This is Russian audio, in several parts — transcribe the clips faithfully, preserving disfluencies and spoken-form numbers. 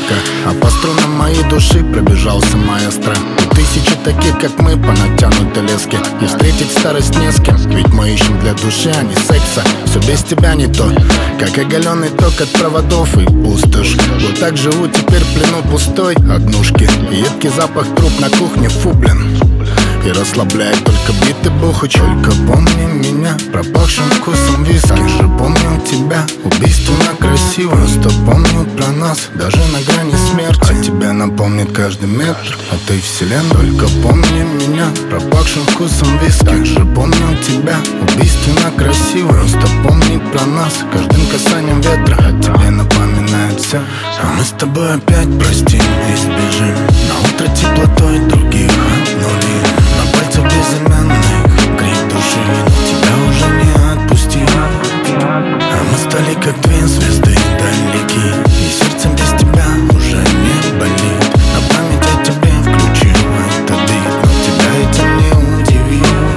редко, а по струнам моей души пробежался маэстро. И тысячи таких, как мы, по натянутой леске. И встретить старость не с кем, ведь мы ищем для души, а не секса. Все без тебя не то, как оголенный ток от проводов и пустошь. Вот так живу теперь в плену пустой однушки. И едкий запах труп на кухне, фу, блин. И расслабляет только битый бухач. Только помни меня пропахшим вкусом виски. Же помню тебя убийственно красиво. Просто помню про нас даже на грани смерти. А тебя напомнит каждый метр этой вселенной. Только помни меня пропахшим вкусом виски. Же помню тебя убийственно красиво. Просто помни про нас каждым касанием ветра. А тебе напоминает все. А мы с тобой опять простим и сбежим. На утро теплотой других обнулим. На пальцах безымянных крик души, но тебя уже не отпустил. А мы стали как две звезды далеки, и сердцем без тебя уже не болит. На память о тебе включил этот бит, но тебя этим не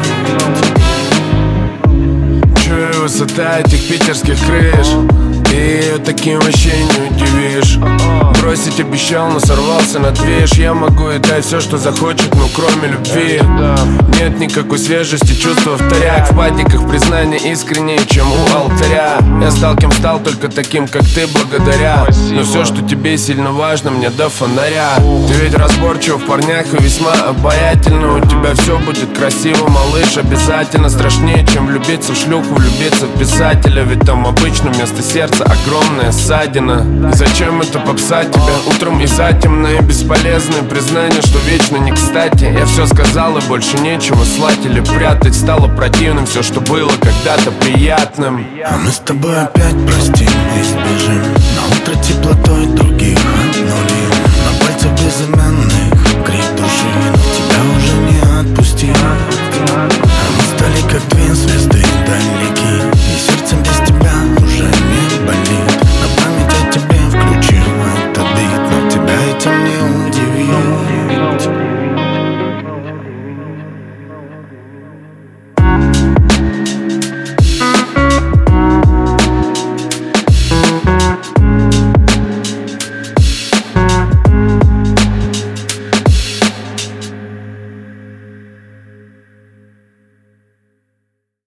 удивит. Чую высота этих питерских крыш, и ее таким вообще не удивишь. Бросить обещал, но сорвался на движ. Я могу и дать все, что захочет, но кроме любви нет никакой свежести, чувства вторяк. В патиках признание искреннее, чем у алтаря. Я стал кем стал, только таким, как ты, благодаря. Но все, что тебе сильно важно, мне до фонаря. Ты ведь разборчив в парнях и весьма обаятельно. У тебя все будет красиво, малыш, обязательно. Страшнее, чем влюбиться в шлюху, влюбиться в писателя. Ведь там обычно вместо сердца огромная ссадина. И зачем это попса тебя утром и затемно? И бесполезное признание, что вечно не кстати. Я все сказал и больше нечего слать или прятать. Стало противным все, что было когда-то приятным. А мы с тобой опять простим и сбежим. На утро теплотой друг